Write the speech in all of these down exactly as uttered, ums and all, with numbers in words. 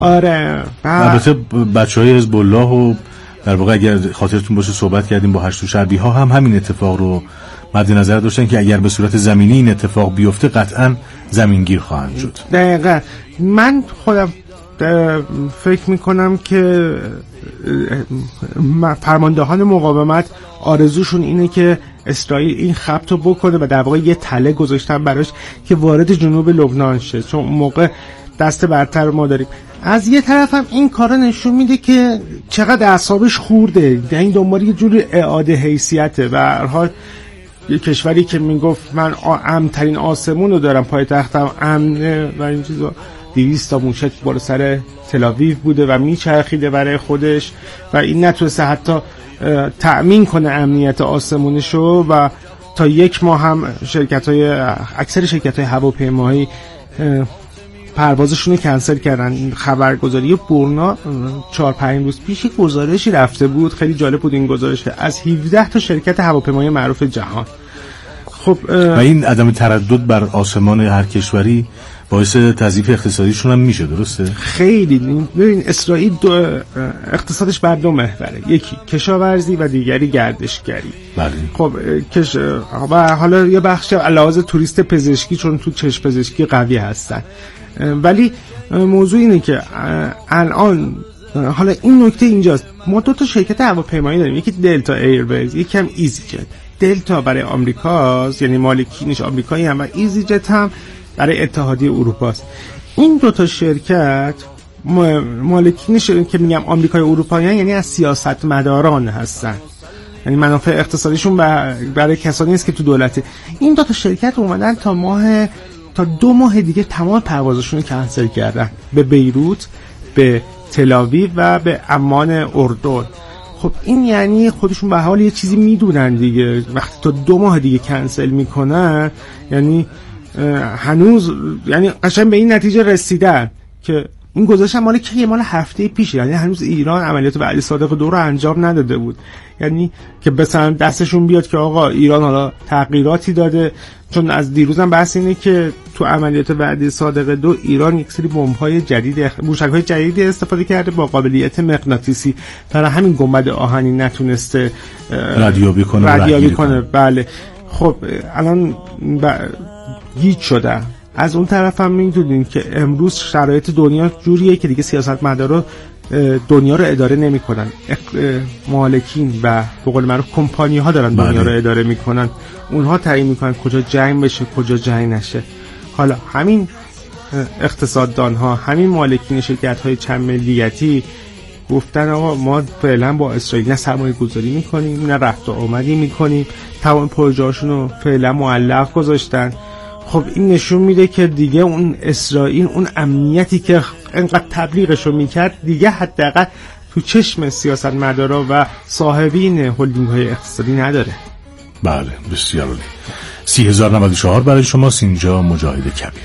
آره. البته بچهای حزب الله و در واقع اگر خاطرتون باشه صحبت کردیم با هشت شعبی ها هم همین اتفاق رو مد نظر داشتن که اگر به صورت زمینی این اتفاق بیفته قطعا زمینگیر خواهند شد. دقیقاً. من خودم فکر میکنم که فرماندهان مقاومت آرزوشون اینه که اسرائیل این خبط رو بکنه و در واقع یه تله گذاشتن براش که وارد جنوب لبنان شه، چون اون موقع دست برتر ما داریم. از یه طرف هم این کارا نشون میده که چقدر اعصابش خورده، یعنی دنبال یه جور اعاده حیثیته. به هر حال یه کشوری که میگفت من امن‌ترین آسمون رو دارم، پایتختم امنه و این چیزا، دویست تا موشک بالا سر تل‌آویو بوده و میچرخیده برای خودش و این نتونسته حتی تأمین کنه امنیت آسمونشو و تا یک ماه هم شرکت‌های اکثر شرکت‌های هواپیمایی پروازشون رو کنسل کردن. این خبرگزاری برنا چهار پنج روز پیش یک گزارشی رفته بود، خیلی جالب بود این گزارش، از هفده تا شرکت هواپیمایی معروف جهان. خب و این عدم تردد بر آسمان هر کشوری باعث تضعیف اقتصادیشون هم میشه، درسته؟ خیلی. ببین اسرائیل دو اقتصادش بر دو محوره، یکی کشاورزی و دیگری گردشگری. بله. خب کش و حالا یه بخش علاوه توریست پزشکی، چون تو چشم پزشکی قوی هستن. ولی موضوع اینه که الان حالا این نکته اینجاست، ما دو تا شرکت هواپیمایی داریم، یکی دلتا ایرویز، یکی هم ایزی جت. دلتا برای آمریکاست، یعنی مالکینش آمریکایی هم، و ایزی جت هم برای اتحادیه اروپا است. این دو تا شرکت مالکینش که میگم آمریکای اروپایی، یعنی از سیاستمداران هستن، یعنی منافع اقتصادیشون برای کسانی است که تو دولته. این دو تا شرکت اومدن تا ماه تا دو ماه دیگه تمام پروازشون رو کنسل کردن، به بیروت، به تل‌آویو و به عمان اردن. خب این یعنی خودشون به حال یه چیزی میدونن دیگه، وقتی تا دو ماه دیگه کنسل میکنن یعنی هنوز، یعنی قشنگ به این نتیجه رسیدن که این گزارش مال که مال هفته پیشه، یعنی هنوز ایران عملیات وعده صادق دو رو انجام نداده بود، یعنی که مثلا دستشون بیاد که آقا ایران حالا تغییراتی داده. چون از دیروز هم بحث اینه که تو عملیات وعده صادق دو ایران یک سری بمب‌های جدید، موشک‌های جدیدی استفاده کرده با قابلیت مغناطیسی، برای همین گنبد آهنی نتونسته ردیابی کنه ردیابی کنه. بله. خب الان ب... گیج شده. از اون طرف هم میدونین که امروز شرایط دنیا جوریه که دیگه سیاستمدارا دنیا رو اداره نمی‌کنن، مالکین و به قول معروف کمپانی ها دارن دنیا رو اداره میکنن، اونها تعیین میکنن کجا جنگ بشه کجا جنگ نشه. حالا همین اقتصاددان ها، همین مالکین شرکت های چند ملیتی گفتن آقا ما فعلا با اسرائیل نه سرمایه گذاری میکنیم نه رفت و آمدی میکنیم، تمام پروژه هاشون رو فعلا معلق گذاشتن. خب این نشون میده که دیگه اون اسرائیل اون امنیتی که انقدر تبلیغشو میکرد دیگه حداقل تو چشم سیاستمدارا و صاحبین هلدینگ های اقتصادی نداره. بله بسیار عالی. سی هزار و نود و چهار برای شما اینجا مجاهد کبیر.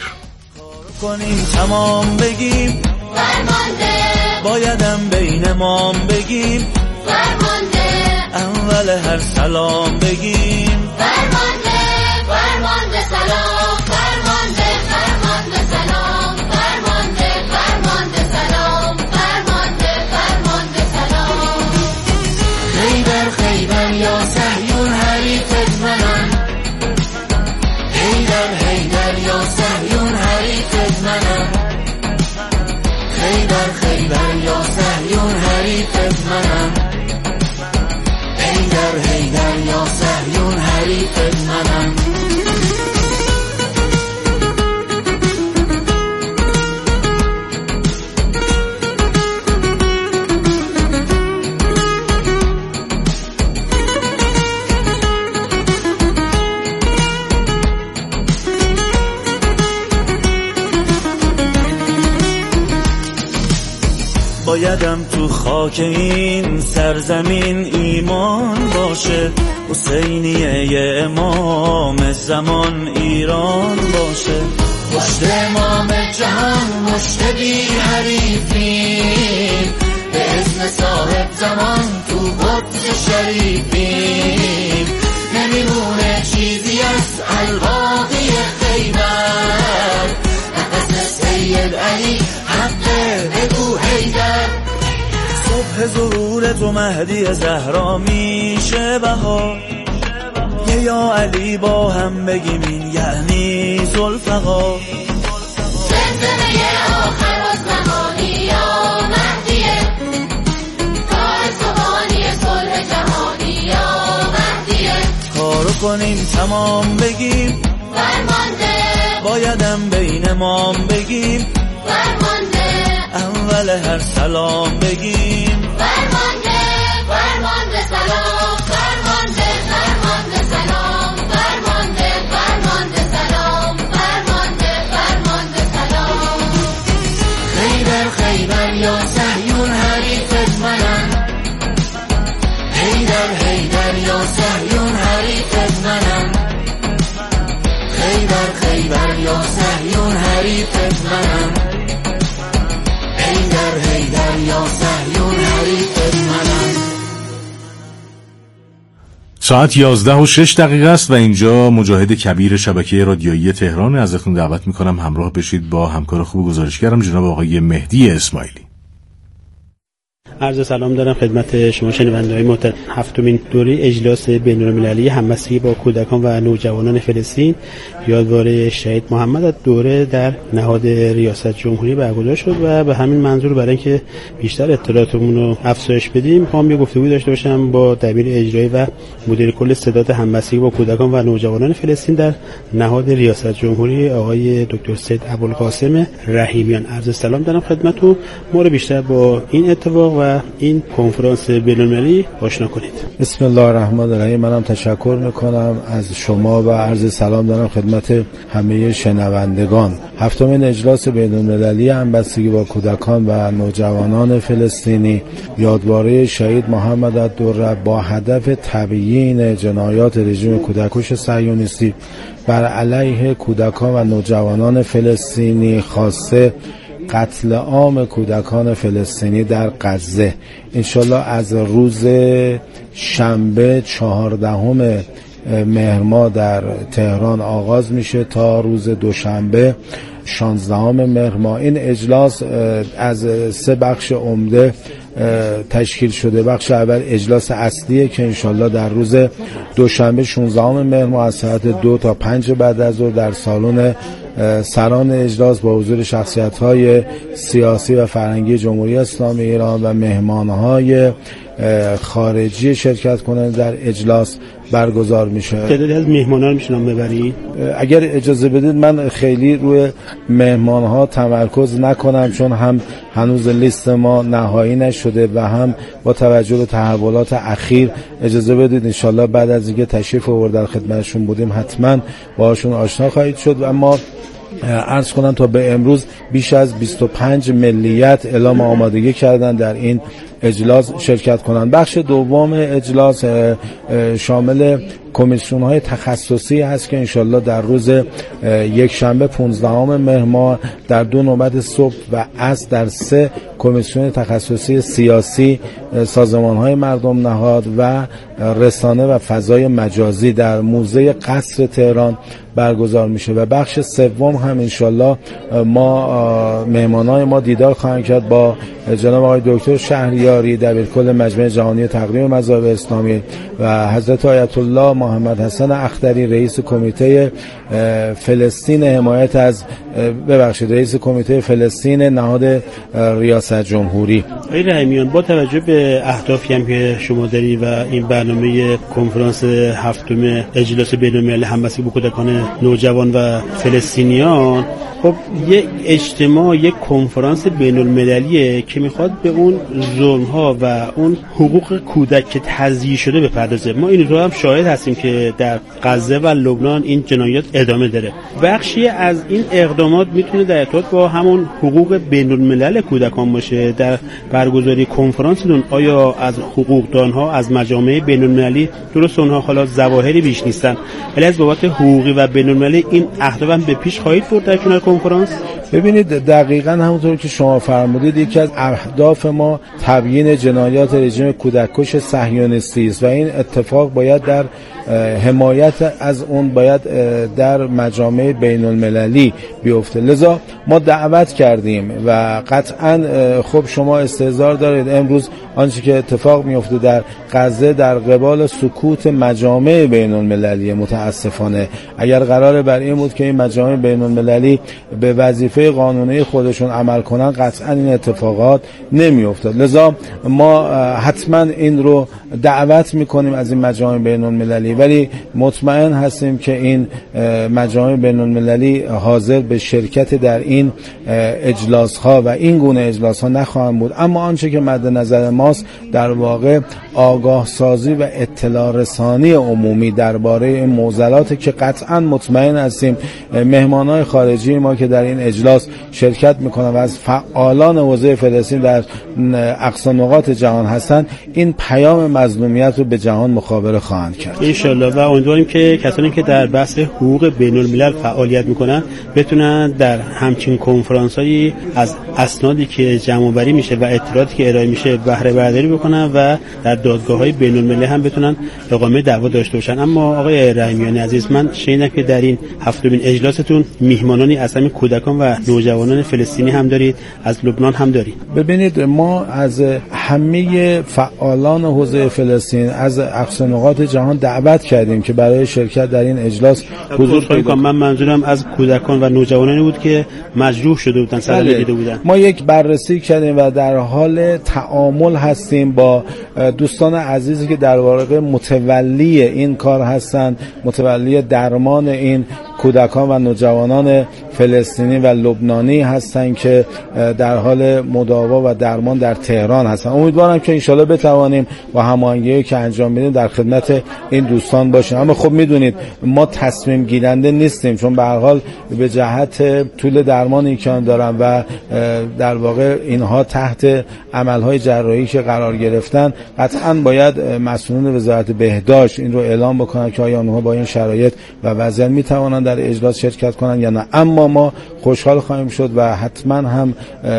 کنیم تمام بگیم فرمانده، بایدم بین مام بگیم فرمانده، اول هر سلام بگیم فرمانده، فرمانده سلام، فرمانده فرمانده سلام، فرمانده فرمانده سلام، فرمانده فرمانده سلام. خیبر خیبر یا صهیون حریفت منم، خیبر خیبر یا صهیون حریفت منم، خیبر خیبر یا صهیون حریفت منم، خیبر خیبر یا صهیون حریفت منم. بایدم تو خاک این سرزمین ایمان باشه، حسینیه امام زمان ایران باشه، مشت امام جهان مشت بی حریفیم، به اسم صاحب زمان تو قدس شریفیم، نمیمونه چیزی از الباقی خیبر، نفس سید علی حق بگو صبح ظهور تو مهدی زهرا میشه بهار، یه یا علی با هم بگیم این یعنی ذوالفقار. زلزله آخر از زمانی یا مهدیه، کار سبانی صلح جهانی یا مهدیه. کارو کنیم تمام بگیم فرمانده، بایدم بین مام بگیم فرمانده، اول هر سلام بگیم فرمانده، فرمانده سلام، فرمانده، فرمانده سلام، فرمانده، فرمانده سلام، فرمانده، فرمانده سلام. خیبر خیبر یا صهیون حریفت منم، حیدر حیدر یا صهیون حریفت منم، خیبر خیبر یا صهیون حریفت منم، حیدر حیدر یا صهیون حریفت منم. ساعت یازده و شش دقیقه است و اینجا مجاهد کبیر شبکه رادیویی تهران. ازتون دعوت میکنم همراه بشید با همکار خوب گزارشگرم جناب آقای مهدی اسماعیلی. عرض سلام دارم خدمت شما شنونده‌های محترم. هفتمین دوره اجلاس بین‌المللی همبستگی با کودکان و نوجوانان فلسطین یادواره شهید محمد از دوره در نهاد ریاست جمهوری برگزار شد و به همین منظور برای اینکه بیشتر اطلاعاتمون رو افزایش بدیم می‌خوام یه گفتگوی داشته باشم با دبیر اجرایی و مدیر کل ستاد همبستگی با کودکان و نوجوانان فلسطین در نهاد ریاست جمهوری آقای دکتر سید ابوالقاسم رحیمیان. عرض سلام دارم خدمتتون. ما رو بیشتر با این اتفاق و این کنفرانس بین‌المللی آشنا کنید. بسم الله الرحمن الرحیم. منم تشکر میکنم از شما و عرض سلام دارم خدمت همه شنوندگان. هفتمین اجلاس بین‌المللی همبستگی با کودکان و نوجوانان فلسطینی یادواره شهید محمد الدره با هدف تبیین جنایات رژیم کودکش صهیونیستی بر علیه کودکان و نوجوانان فلسطینی، خاصه قتل عام کودکان فلسطینی در غزه، انشالله از روز شنبه چهاردهم مهر ماه در تهران آغاز میشه تا روز دوشنبه شانزدهم مهر ماه. این اجلاس از سه بخش عمده تشکیل شده. بخش اول اجلاس اصلیه که انشالله در روز دوشنبه شانزدهم مهر ماه از ساعت دو تا پنج بعد از ظهر در سالن سران اجلاس با حضور شخصیت‌های سیاسی و فرهنگی جمهوری اسلامی ایران و مهمان‌های خارجی شرکت کننده در اجلاس برگزار میشه. تعدادی از مهمانان میشونم ببرید؟ اگر اجازه بدید من خیلی روی مهمان‌ها تمرکز نکنم چون هم هنوز لیست ما نهایی نشده و هم با توجه به تحولات اخیر اجازه بدید انشالله بعد از اینکه تشریف آوردن خدمتشون بودیم حتما باهاشون آشنا خواهید شد. و ما عرض کنم تا به امروز بیش از بیست و پنج ملیت اعلام آمادگی کردن در این اجلاس شرکت کنند. بخش دوم اجلاس شامل کمیسیون های تخصصی هست که انشالله در روز یک شنبه پانزدهم مهر ماه در دو نوبت صبح و عصر در سه کمیسیون تخصصی سیاسی، سازمان های مردم نهاد و رسانه و فضای مجازی در موزه قصر تهران برگزار میشه. و بخش سوم هم انشالله ما مهمانای ما دیدار خواهند کرد با جناب آقای دکتر شهریاری دبیرکل مجمع جهانی تقویم مذاهب اسلامی و حضرت آیت الله محمد حسن اختری رئیس کمیته فلسطین حمایت از ببخشید رئیس کمیته فلسطین نهاد ریاست جمهوری. آقای رحیمیان، با توجه به اهدافی هم که شما داری و این برنامه کنفرانس هفتم اجلاس بین‌المللی همبستگی با کودکان نوجوان و فلسطینیان، خب یک اجتماع، یک کنفرانس بین‌المللیه که میخواد به اون ظلم‌ها و اون حقوق کودک که تضییع شده بپردازه. ما این رو هم شاهد هستیم که در غزه و لبنان این جنایات ادامه داره. بخشی از این اقدامات میتونه در ارتباط با همون حقوق بین‌الملل کودکان باشه. در برگزاری کنفرانستون آیا از حقوقدانها از مجامع بین‌المللی، درست اونها حالا ظواهری بیش نیستن، ولی از بابت حقوقی و بین‌المللی این اهداف هم به پیش خواهید برد در کنار کنفرانس؟ ببینید دقیقاً همونطور که شما فرمودید یکی از اهداف ما تبیین جنایات رژیم کودککش صهیونیستی است و این اتفاق باید در حمایت از اون باید در مجامع بین المللی بیفته. لذا ما دعوت کردیم و قطعاً خب شما استحضار دارید امروز آنچه که اتفاق میفته در غزه در قبال سکوت مجامع بین المللی. متاسفانه اگر قرار بر این بود که این مجامع بین المللی به وظیفه قانونی خودشون عمل کنن قطعاً این اتفاقات نمیافتاد. لذا ما حتما این رو دعوت میکنیم از این مجامع بین المللی، ولی مطمئن هستیم که این مجامع بین المللی حاضر به شرکت در این اجلاس ها و این گونه اجلاس ها نخواهند بود. اما آنچه که مد نظر ماست در واقع آگاه سازی و اطلاع رسانی عمومی درباره این معضلاتی که قطعا مطمئن هستیم مهمانان خارجی ما که در این اجلاس شرکت میکنن و از فعالان حوزه فلسطین در اقصا نقاط جهان هستند این پیام مظلومیت رو به جهان مخابره خواهند کرد ان شاء الله. و امیدواریم که کسانی که در بحث حقوق بین الملل فعالیت میکنن بتونن در همچین کنفرانس‌هایی از اسنادی که جمع آوری میشه و اطلاعاتی که ارائه میشه بهره برداری بکنن و در دادگاه‌های بین المللی هم بتونن اقامه دعوا داشته باشن. اما آقای رحیمیانی عزیز، من شنیدم که در این هفتمین اجلاستون میهمانانی از همین کودکان و نوجوانان فلسطینی هم دارید، از لبنان هم دارید. ببینید ما از همه فعالان حوزه فلسطین از اقصا نقاط جهان دعوت کردیم که برای شرکت در این اجلاس حضور پیدا کنند. من منظورم از کودکان و نوجوانانی بود که مجروح شده بودن، صدمه دیده بودن. ما یک بررسی کردیم و در حال تعامل هستیم با دوستان عزیزی که در واقع متولی این کار هستند، متولی درمان این کودکان و نوجوانان فلسطینی و لبنانی هستند که در حال مداوا و درمان در تهران هستند. امیدوارم که انشالله بتوانیم با هماهنگی که انجام میدیم در خدمت این دوستان باشیم. اما خب میدونید ما تصمیم گیرنده نیستیم، چون به هر حال به جهت طول درمانی که دارن و در واقع اینها تحت عملهای جراحی که قرار گرفتن قطعاً باید مسئولین وزارت بهداشت این رو اعلام بکنن که آیا اونها با این شرایط و وضعیت میتوانن در اجلاس شرکت کنن یا نه. اما ما خوشحال خواهیم شد و حتما هم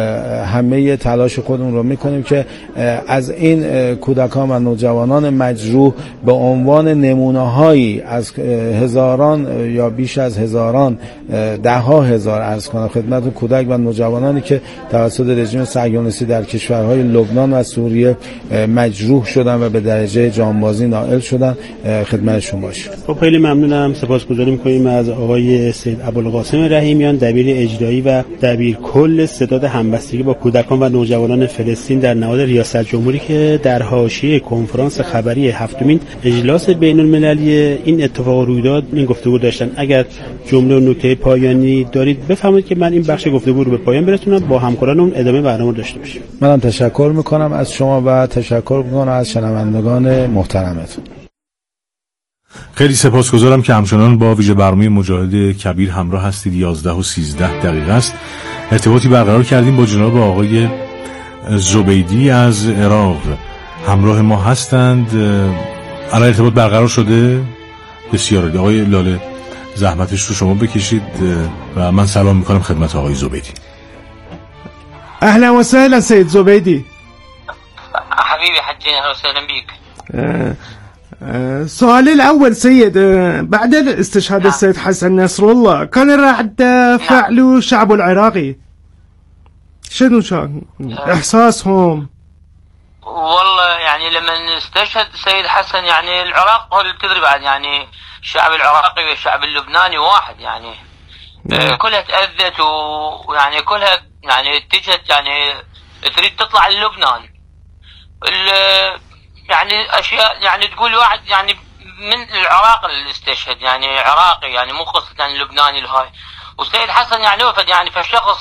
همه تلاش خودمون رو میکنیم که از این کودکان و نوجوانان مجروح به عنوان نمونه‌هایی از هزاران یا بیش از هزاران ده ها هزار عرض کنم خدمت کودک و نوجوانانی که توسط رژیم صهیونیستی در کشورهای لبنان و سوریه مجروح شدن و به درجه جانبازی نائل شدن خدمت شما باشیم. خب خیلی ممنونم، سپاسگزاری می‌کنیم از آقای سید ابوالقاسم رحیمیان، دبیر اجرایی و دبیر کل ستاد همبستگی با کودکان و نوجوانان فلسطین در نهاد ریاست جمهوری که در حاشیه کنفرانس خبری هفتمین اجلاس بین المللی این اتفاق روی داد این گفتگو داشتن. اگر جمله و نکته پایانی دارید بفرمایید که من این بخش گفتگو رو به پایان برسونم، با همکارانم ادامه برنامه داشته باشیم. منم تشکر میکنم از شما و تشکر میکنم از شنوندگان محترمتون. خیلی سپاسگزارم که همچنان با ویژه برنامه مجاهد کبیر همراه هستید. یازده و سیزده دقیقه است. ارتباطی برقرار کردیم با جناب آقای زبیدی از عراق، همراه ما هستند. الان ارتباط برقرار شده؟ بسیار عالی. آقای لاله زحمتش رو شما بکشید و من سلام میکنم خدمت آقای زبیدی. اهلا و سهلا سید زبیدی. حبيبي حجين اهلا وسهلا بيك. سؤالي الأول سيد، بعد استشهاد السيد حسن نصر الله كان رد فعل الشعب العراقي شنو كان إحساسهم؟ والله يعني لما استشهد السيد حسن يعني العراق هو اللي بتدري بعد، يعني الشعب العراقي والشعب اللبناني واحد يعني كلها تأذت ويعني كلها يعني اتجهت يعني تريد تطلع للبنان. يعني اشياء يعني تقول واحد يعني من العراق اللي استشهد يعني عراقي يعني مو قصة يعني لبناني الهاي. والسيد حسن يعني وفد يعني فشخص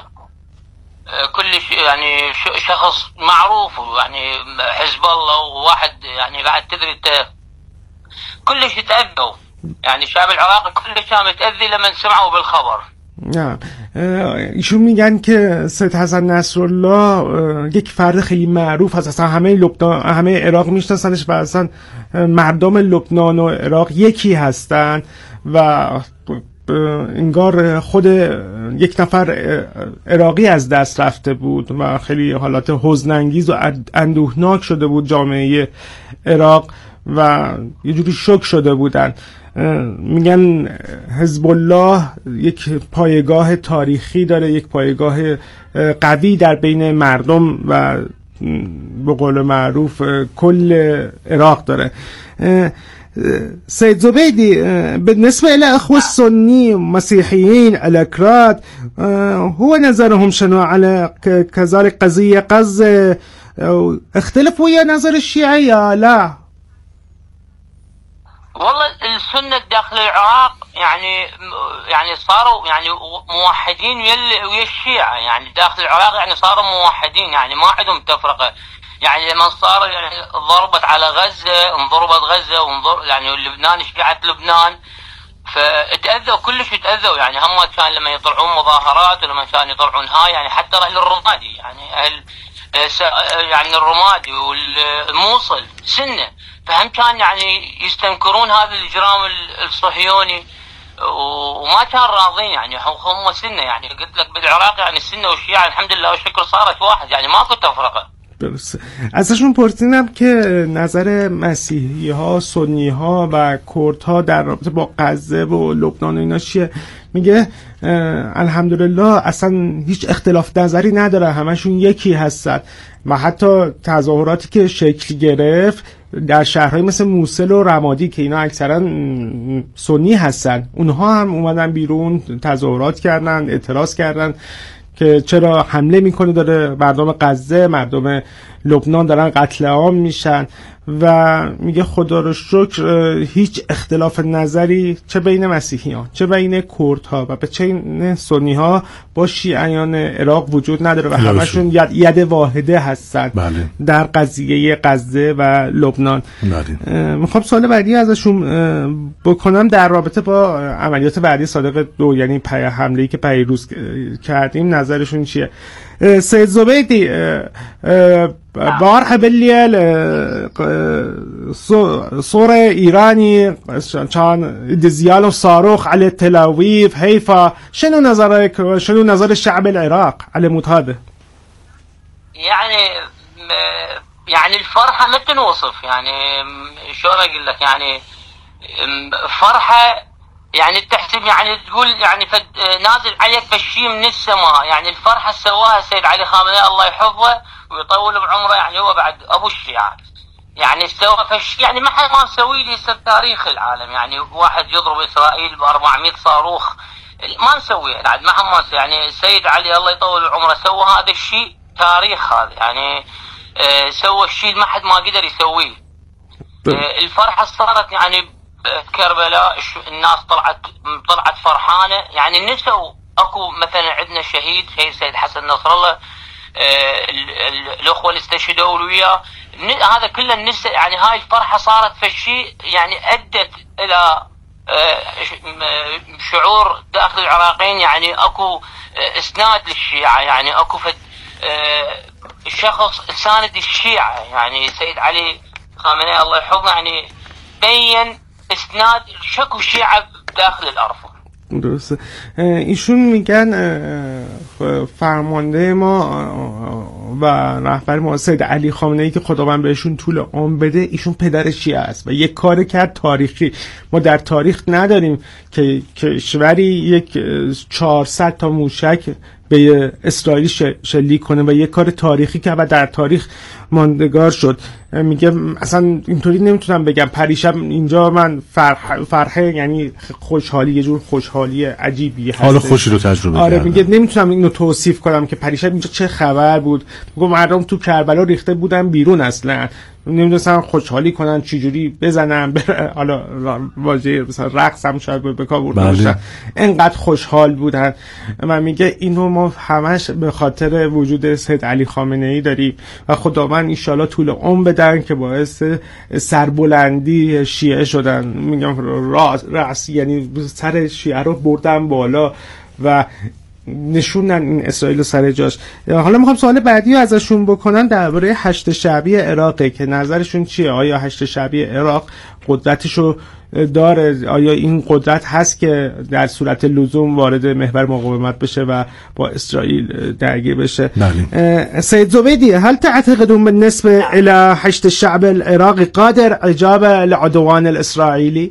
كل شيء يعني شخص معروف يعني حزب الله وواحد يعني بعد تدري كل شيء تأذوا يعني الشعب العراقي كل شيء متأذي لما سمعوا بالخبر. نه ایشون میگن که سید حسن نصرالله یک فرد خیلی معروف هست، اصلا همه لبنان همه عراق میشناسنش و اصلا مردم لبنان و عراق یکی هستن و انگار خود یک نفر عراقی از دست رفته بود و خیلی حالات حزن انگیز و اندوهناک شده بود جامعه عراق و یه جوری شوک شده بودن. میگن حزب الله یک پایگاه تاریخی داره، یک پایگاه قوی در بین مردم و به قول معروف کل عراق داره. سيد زبيدي، بالنسبة إلى أخوة السني مسيحيين الأكراد هو نظرهم شنو على كذلك قضية غزة؟ اختلف ويا نظر الشيعة يا لا؟ والله السنة داخل العراق يعني يعني صاروا يعني موحدين ويا الشيعة، يعني داخل العراق يعني صاروا موحدين، يعني ما عندهم تفرقة. يعني لما صار يعني ضربت على غزة، انضربت غزة وانضرب يعني لبنان، شيعة لبنان فتأذوا كلش، تأذوا يعني هم كان لما يطلعون مظاهرات ولما كان يطلعون هاي يعني حتى أهل الرمادي يعني أهل يعني الرمادي والموصل سنة، فهم كان يعني يستنكرون هذا الإجرام الصهيوني وما كان راضين، يعني هم سنة. يعني قلت لك بالعراق يعني السنة والشيعة الحمد لله والشكر صارت واحد، يعني ماكو تفرقة. درسته. ازشون پرسیدم که نظر مسیحی ها، سنی ها و کرد ها در رابطه با غزه و لبنان و اینا چیه. میگه الحمدلله اصلا هیچ اختلاف نظری نداره، همشون یکی هستن و حتی تظاهراتی که شکل گرفت در شهرهای مثل موصل و رمادی که اینا اکثرا سنی هستن، اونها هم اومدن بیرون تظاهرات کردن، اعتراض کردن که چرا حمله میکنه داره مردم غزه، مردم لبنان دارن قتل عام میشن و میگه خدا رو شکر هیچ اختلاف نظری چه بین مسیحیان چه بین کردها و به چه سنی ها با شیعیان عراق وجود نداره و همشون ید, ید واحده هستن. بله. در قضیه غزه و لبنان. بله. میخوام سوال بعدی ازشون بکنم در رابطه با عملیات بعدی صادق دو، یعنی پی حمله‌ای که پیروز کردیم، نظرشون چیه؟ سيد زبيدي، بارحة بالليل صورة إيراني كان دزياله صاروخ على تل أبيب حيفا، شنو نظرك وشنو نظر الشعب العراق على موت هذا؟ يعني يعني الفرحة ما تنوصف، يعني شو أقول لك، يعني فرحة يعني تحسب يعني تقول يعني فد نازل عليك فشي من السماء. يعني الفرحة سواها السيد علي خامنئي الله يحفظه ويطول بعمره، يعني هو بعد أبو الشيعة يعني سوى فشي يعني ما حد ما نسوي لي في تاريخ العالم. يعني واحد يضرب إسرائيل ب أربعمية صاروخ ما نسويه بعد، ما حد ما يعني السيد علي الله يطول عمره سوى هذا الشيء، تاريخ هذا يعني آه سوى الشيء ما حد ما قدر يسويه. آه الفرحة صارت يعني كربلاء الناس طلعت طلعت فرحانه، يعني نسوا اكو مثلا عندنا شهيد هي سيد حسن نصر الله، الاخوه اللي استشهدوا وياه، هذا كله النساء. يعني هاي الفرحه صارت في شيء يعني ادت الى شعور داخل العراقيين، يعني اكو اسناد للشيعه، يعني اكو فد شخص ساند الشيعه. يعني سيد علي خامنئي الله يحفظه يعني بين اسناد شکو شیعه داخل الارض. درسته. ایشون میگن فرمانده ما و رهبر ما سید علی خامنه‌ای که خداوند بهشون طول عمر بده، ایشون پدر شیعه است و یک کار کرد تاریخی. ما در تاریخ نداریم که کشوری یک چهارصد تا موشک به اسرائیل شلیک کنه و یک کار تاریخی که در تاریخ ماندگار شد. میگه اصلا اینطوری نمیتونم بگم. پریشب اینجا من فرح فرحه یعنی خوشحالی، یه جور خوشحالی عجیبی هست، حال خوشی رو تجربه آره کردم. میگه نمیتونم اینو توصیف کنم که پریشب اینجا چه خبر بود. میگه مردم تو کربلا ریخته بودن بیرون، اصلا نمیدونستم خوشحالی کنن چجوری بزنن، حالا واژه مثلا رقص هم شاید به کار برده باشن، انقدر خوشحال بودن. و میگه اینو ما همش به خاطر وجود سید علی خامنه‌ای داریم و خداوند ان شاءالله طول عمر بدن که باعث سربلندی شیعه شدن. میگم راس راس یعنی سر شیعه رو بردن بالا و نشوندن این اسرائیل سر جاش. حالا میخوام سوال بعدی رو ازشون بکنم درباره هشت شعبی عراقه که نظرشون چیه. آیا هشت شعبی عراق قدرتشو داره؟ آیا این قدرت هست که در صورت لزوم وارد محور مقاومت بشه و با اسرائیل درگیر بشه؟ سيد زبيدي، هل تعتقدون بالنسبة إلى حشد الشعب العراقي قادر إجابة العدوان الإسرائيلي؟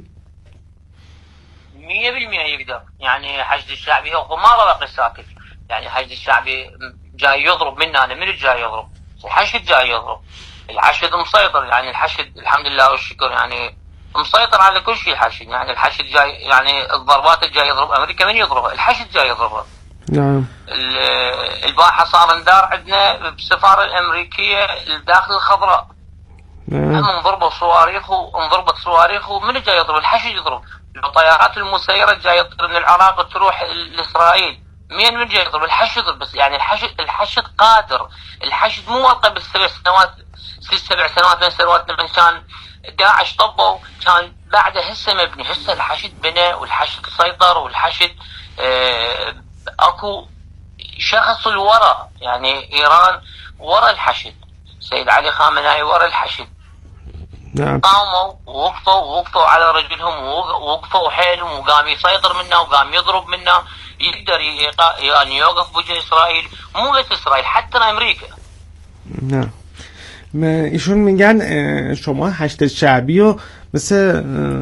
مية بالمية يقدر. يعني حشد الشعبي هو ما بقي ساكت. يعني حشد الشعبي جاي يضرب منا، أنا من جاي يضرب؟ الحشد جاي يضرب. الحشد مسيطر، يعني الحشد الحمد لله والشكر يعني مسيطر على كل شيء. الحشد يعني الحشد جاي، يعني الضربات الجاي يضرب أمريكا، من يضربها؟ الحشد جاي يضربها. نعم. البارحة صار ندار عندنا بالسفارة الأمريكية داخل الخضراء. نعم. هم انضربوا صواريخ وانضربت صواريخ، ومن جاي يضرب؟ الحشد يضرب. الطيارات المسيرة جاي تطير من العراق تروح لإسرائيل، مين من جاي يضرب؟ الحشد يضرب. بس يعني الحشد الحشد قادر. الحشد مو ورقة بالسبع سنوات ست سبع سنوات من سنوات من كان داعش طبوا، كان بعد هسه مبني. هسه الحشد بنى والحشد سيطر والحشد اه اكو شخص الورا. يعني ايران ورا الحشد، سيد علي خامنئي ورا الحشد. نعم. قاموا ووقفوا ووقفوا على رجلهم ووقفوا حيلهم، وقام يسيطر منا وقام يضرب منا. يقدر يعني يوقف بوجه اسرائيل، مو بس اسرائيل، حتى امريكا. نعم. ایشون میگن شما حشد شعبی و مثل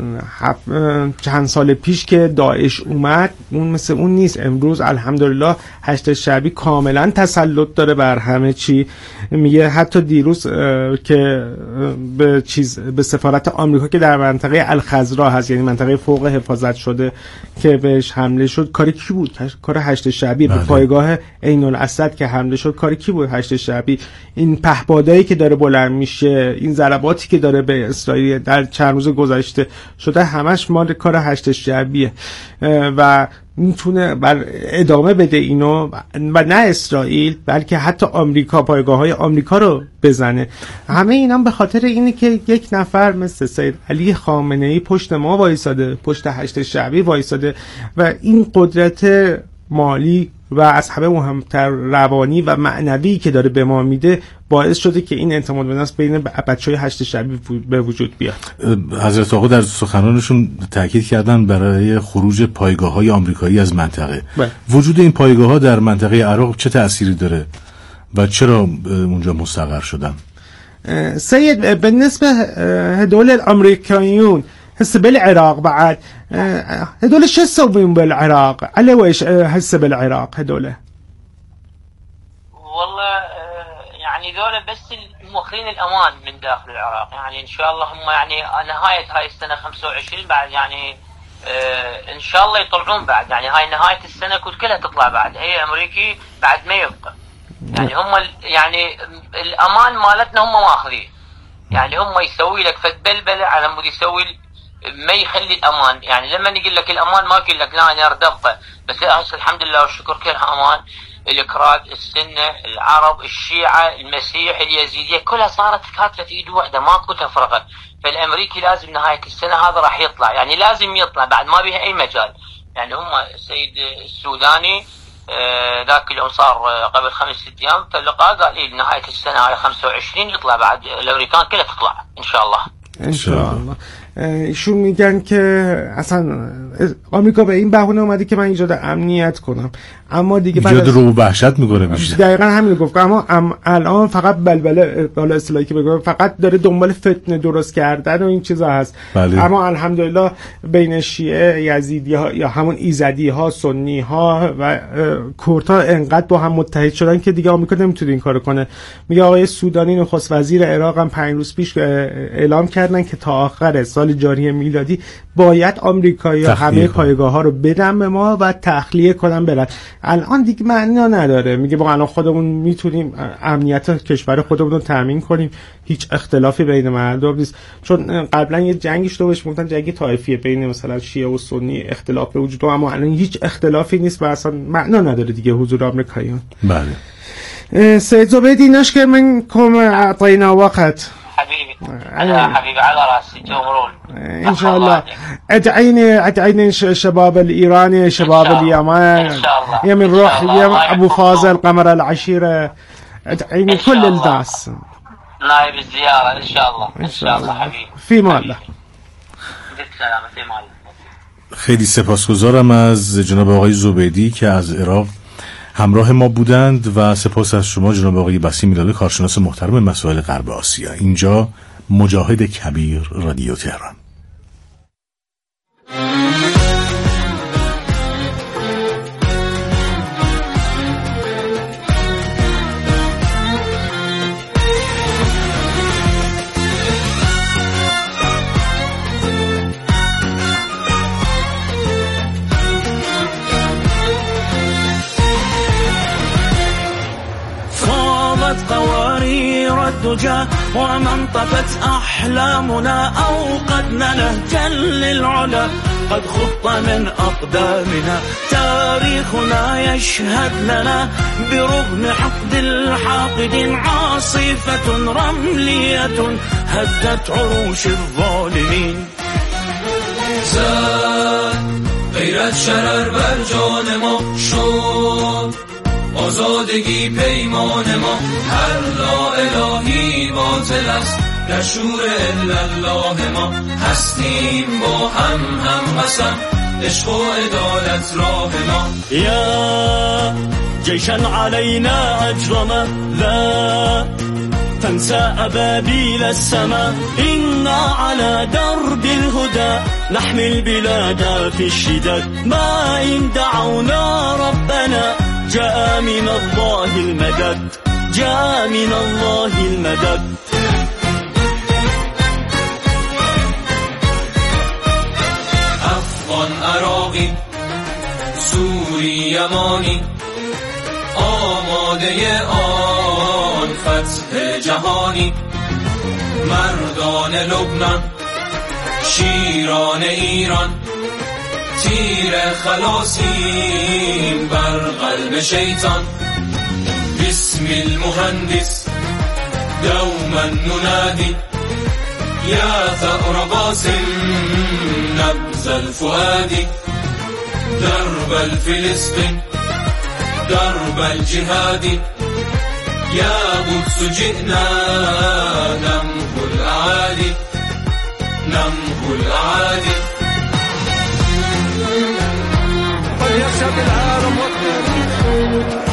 چند سال پیش که داعش اومد اون مثل اون نیست. امروز الحمدلله حشد شعبی کاملا تسلط داره بر همه چی. میگه حتی دیروز که به چیز به سفارت آمریکا که در منطقه الخضرا هست، یعنی منطقه فوق حفاظت شده، که بهش حمله شد، کاری کی بود؟ کار حشد شعبی. به پایگاه عین الاسد که حمله شد، کاری کی بود؟ حشد شعبی. این پهپادایی که داره بلند میشه، این ضرباتی که داره به اسرائیل در چند روز گذشته شده، همش مال کار حشد شعبیه و میتونه بر ادامه بده اینو و نه اسرائیل بلکه حتی آمریکا، پایگاه های آمریکا رو بزنه. همه اینا به خاطر اینه که یک نفر مثل سید علی خامنه‌ای پشت ما وایساده، پشت حشد شعبی وایساده و این قدرت مالی و از همه مهمتر روانی و معنوی که داره به ما میده باعث شده که این اعتماد به نفس بین بچهای حشد شعبی به وجود بیاد. حضرت آقا در سخنانشون تاکید کردن برای خروج پایگاه‌های آمریکایی از منطقه. بله. وجود این پایگاه‌ها در منطقه عراق چه تأثیری داره و چرا اونجا مستقر شدن؟ سيد بالنسبة هدول الأمريكيون هسه بالعراق بعد، هدول شو يسوون بالعراق؟ على ويش هسه بالعراق هدول؟ والله يعني ذولا بس موخرين الأمان من داخل العراق. يعني إن شاء الله هم يعني نهاية هاي السنة خمسة وعشرين بعد، يعني إن شاء الله يطلعون بعد. يعني هاي نهاية السنة كلها تطلع بعد، هي أمريكي بعد ما يبقى. يعني هم يعني الأمان مالتنا هم ماخذين. يعني هم يسوي لك فدبلبلة على مود يسوي ما يخلي الأمان. يعني لما يقول لك الأمان ما يقول لك لا أنا أردبطه، بس هسه الحمد لله والشكر كلها أمان. الكراد، السنة، العرب، الشيعة، المسيح، اليزيدية، كلها صارت كاتلة ايد واحدة، ماكو تفرقة. فالأمريكي لازم نهاية السنة هذا راح يطلع، يعني لازم يطلع بعد، ما بيها أي مجال. يعني هم السيد السوداني ذاك اليوم صار قبل خمس ست أيام تلقى قال إيه نهاية السنة على خمسة وعشرين يطلع بعد، الأمريكان كلها تطلع إن شاء الله. ان شاء الله. ایشون میگن که اصلا آمریکا به این بهونه اومده که من ایجاد امنیت کنم، اما دیگه بعد ایجاد رو وحشت میکنه میشه. دقیقاً همین گفت. اما ام الان فقط بلبله بالا اصطلاحی که بگم فقط داره دنبال فتنه درست کردن و این چیزا هست. بله. اما الحمدلله بین شیعه، یزیدی ها یا همون ایزدی ها، سنی ها و کردها انقدر با هم متحد شدن که دیگه آمریکا نمیتونه این کارو کنه. میگه آقای سودانی نخست وزیر عراق هم پنج روز پیش اعلام کردن که تا آخر سال جاری میلادی باید آمریکایی‌ها همه پایگاه‌ها رو بدن به ما و تخلیه کنن برن. الان دیگه معنی نداره. میگه با الان خودمون میتونیم امنیت کشور خودمون رو تامین کنیم، هیچ اختلافی بین مردم نیست. چون قبلا یه جنگی شده بهش میگفتن جنگ طایفیه بین مثلا شیعه و سنی، اختلاف به وجود، اما الان هیچ اختلافی نیست و اصلا معنا نداره دیگه حضور آمریکایی‌ها. بله. سيد زبيدي نشكر منكم اعطينا وقت. حبيبي أنا حبيبي على راسي تؤمرون ان شاء الله. ادعيني ادعيني الشباب الايراني، شباب اليمن، يمن روح يم ابو فاضل، قمر العشيره، ادعيني كل الناس. نائب الزياره ان شاء الله ان شاء الله حبيبي في مالله. سلامتی معلم. خیلی سپاسگزارم از جناب آقای زبیدی که از عراق همراه ما بودند و سپاس از شما جناب آقای بسیم میلاده، کارشناس محترم مسائل غرب آسیا. اینجا مجاهد کبیر، رادیو تهران. قوارير الدجى ومن طفت أحلامنا أوقدنا نهجا للعلا قد خط من أقدامنا تاريخنا يشهد لنا برغم حقد الحاقد عاصفة رملية هدت عروش الظالمين زد غیرت شرر بر جان ما شد آزادگی پیمان ما هر لا الهی باطل است در شور الا الله ما هستیم با هم هم قسم عشق و عدالت راه ما یا جیشا علینا اجرما لا تنسى أبابيل السماء إنا على درب الهدى نحمي البلاد في الشداد ما إن دعونا ربنا جاء من الله المدد جاء من الله المدد افغان عراقی سوری یمانی آماده آن فتح جهانی مردان لبنان شیران ایران تیر خلاصیم بر قلب شیطان بسم المهندس دوما ننادي يا ثأر باسم نبز الفؤاد درب الفلسطين درب الجهاد يا قدس جئنا نمحو الأعادي نمحو الأعادي فليخشى العالم والتاريخ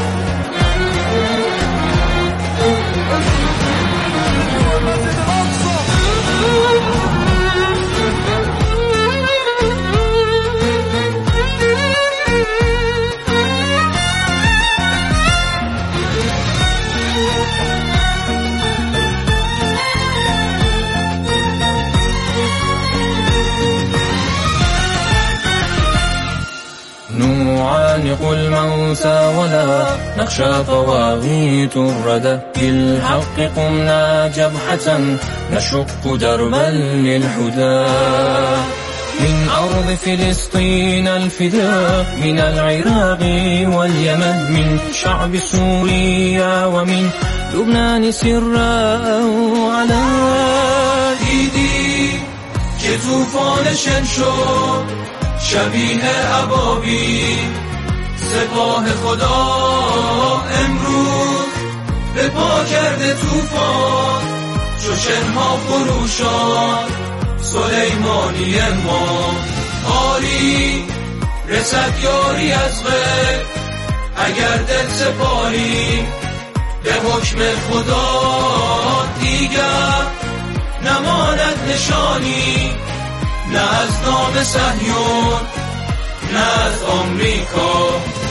نعانق الموتى ولا نخشى طواغيت الردى بالحق قمنا جبحة نشق دربا للحدى من أرض فلسطين الفداء من العراق واليمن من شعب سوريا ومن لبنان سراء على دیدی که توفان شن شد شبیه ابابی سپاه خدا امروز به پا کرده توفان چو شنها فروشان سلیمانی ما آری رسد یاری از غیر اگر دل سپاری به حکم خدا دیگر نماند نشانی نه از نام صهیون نه از آمریکا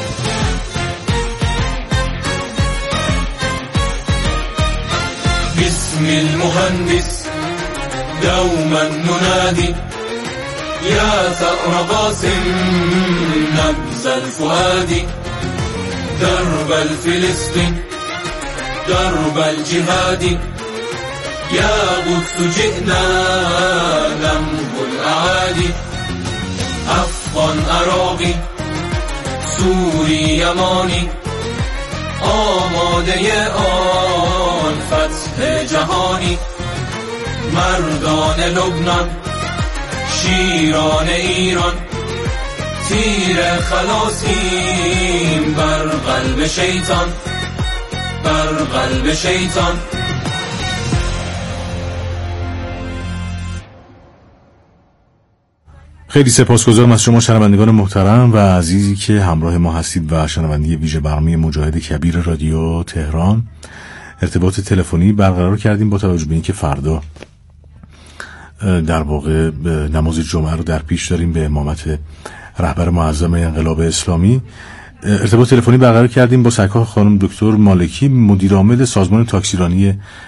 بسم المهندس دوما ننادي يا ثأر باسم نبز الفؤاد درب الفلسطين درب الجهاد يا قدس جئنا نمحو الأعادي افغان عراقی سوری یمانی آماده آن فتح جهانی مردان لبنان شیران ایران تیر خلاصیم بر قلب شیطان بر قلب شیطان. خیلی سپاسگزارم از شما شنوندگان محترم و عزیزی که همراه ما هستید و شنونده ویژه برنامه مجاهد کبیر رادیو تهران. ارتباط تلفنی برقرار کردیم با توجه به اینکه فردا در واقع نماز جمعه رو در پیش داریم به امامت رهبر معظم انقلاب اسلامی. ارتباط تلفنی برقرار کردیم با سرکار خانم دکتر مالکی، مدیر عامل سازمان تاکسیرانی